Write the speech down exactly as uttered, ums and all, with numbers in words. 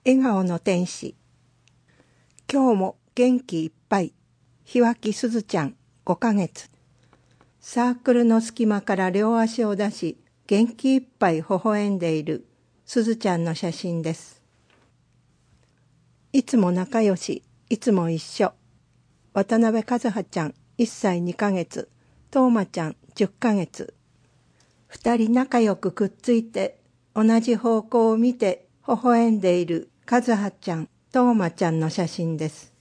笑顔の天使。今日も元気いっぱい。日脇すずちゃんごかげつ。サークルの隙間から両足を出し、元気いっぱい微笑んでいるすずちゃんの写真です。いつも仲良し、いつも一緒。渡辺和葉ちゃんいっさいにかげつ、冬馬ちゃんじゅっかげつ。二人仲良くくっついて、同じ方向を見て微笑んでいる和葉ちゃん、冬馬ちゃんの写真です。